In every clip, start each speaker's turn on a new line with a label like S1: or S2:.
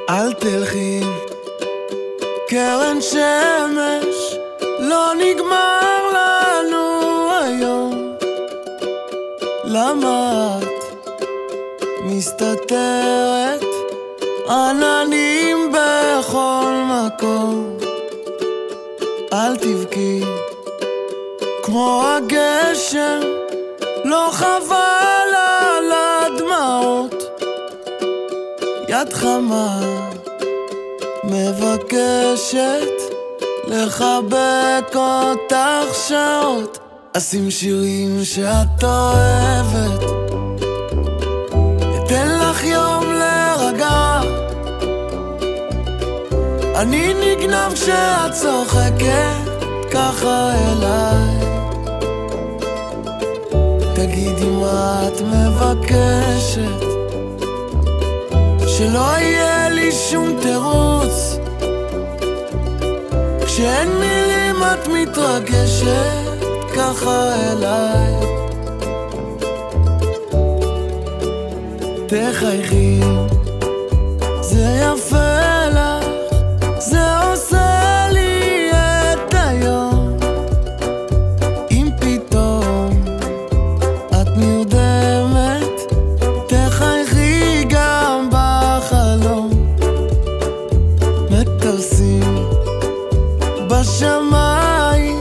S1: אל תלכי, קרן שמש, לא נגמר לנו היום. למה את מסתתרת? עננים בכל מקום. אל תבכי כמו הגשם, לא חבל על הדמעות. יד חמה מבקשת לחבק אותך שעות. אשים שירים שאת אוהבת, אתן לך יום להירגע. אני נגנב כשאת צוחקת ככה אליי. תגידי מה את מבקשת, שלא יהיה לי שום תירוץ. כשאין מילים את מתרגשת ככה אליי. תחייכי, זה יפה לך, זה עושה לי את היום. אם פתאום את נרדמת, תחייכי גם בחלום. מטוסים בשמיים,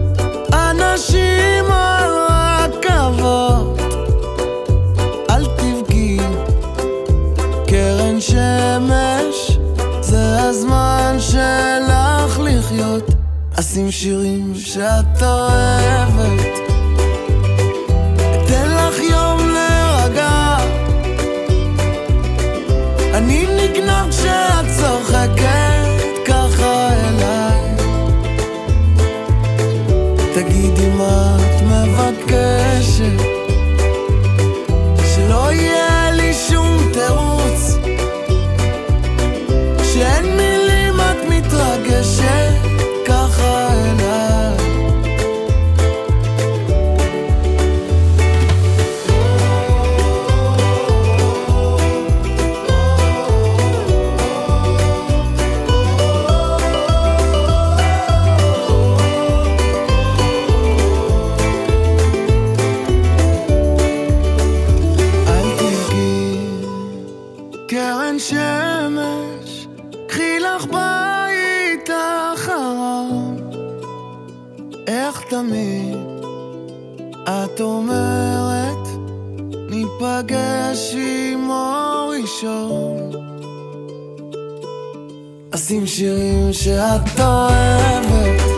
S1: אנשים על רכבות. אל תבכי, קרן שמש, זה הזמן שלך לחיות. אשים שירים שאת אוהבת, אתן לך יום להירגע. אני נגנב כשאת צוחקת ככה אליי. תגידי מה את מבקשת, שלא יהיה לי שום תירוץ. כשאין מילים את מתרגשת ככה אליי. קרן שמש, קחי לך בית אחרון. איך תמיד את אומרת, ניפגש עם אור ראשון. אשים שירים שאת אוהבת,